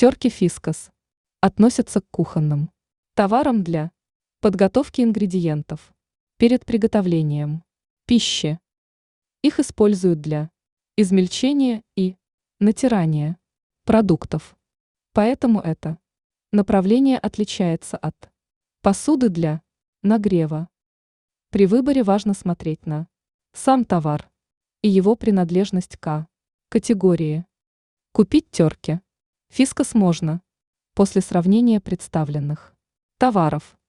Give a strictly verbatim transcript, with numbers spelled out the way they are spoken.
Терки Фискас относятся к кухонным товарам для подготовки ингредиентов перед приготовлением пищи. Их используют для измельчения и натирания продуктов. Поэтому это направление отличается от посуды для нагрева. При выборе важно смотреть на сам товар и его принадлежность к категории. Купить терки Фискас можно после сравнения представленных товаров.